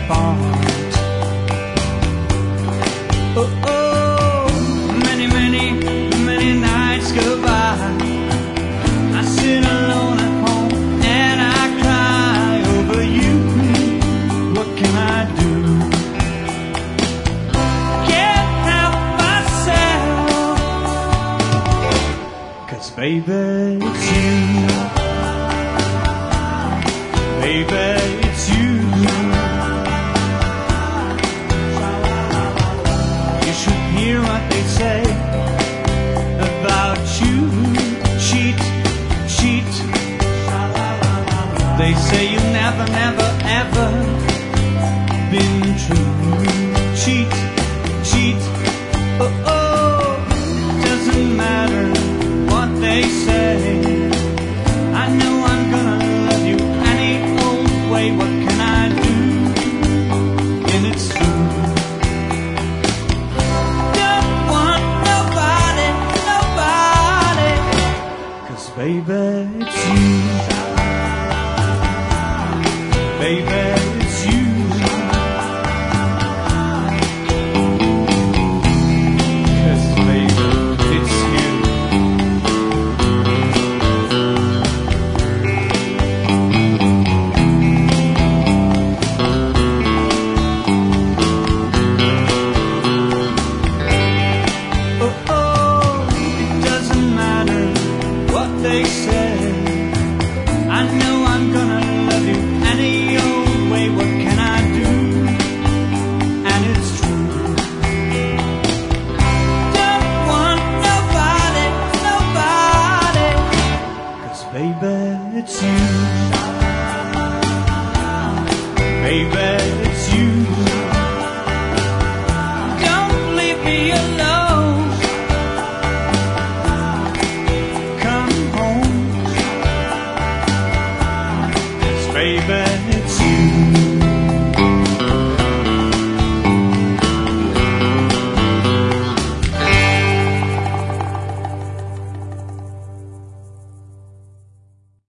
apart. Oh, oh, many, many, many nights go by. I sit alone at home and I cry over you. What can I do? Can't help myself, 'cause baby, it's you. Baby, it's you. You should hear what they say about you. Cheat, cheat. They say you never, never, ever been true. Cheat, cheat. Oh, oh, doesn't matter what they say. I know I'm gonna love you any old way. What can I do? And it's true. Don't want nobody, nobody, 'cause baby, it's you. Baby, it's you. They say, I know I'm gonna love you any old way. What can I do? And it's true. Don't want nobody, nobody, 'cause baby, it's you. Baby, it's you. Don't leave me alone. Baby,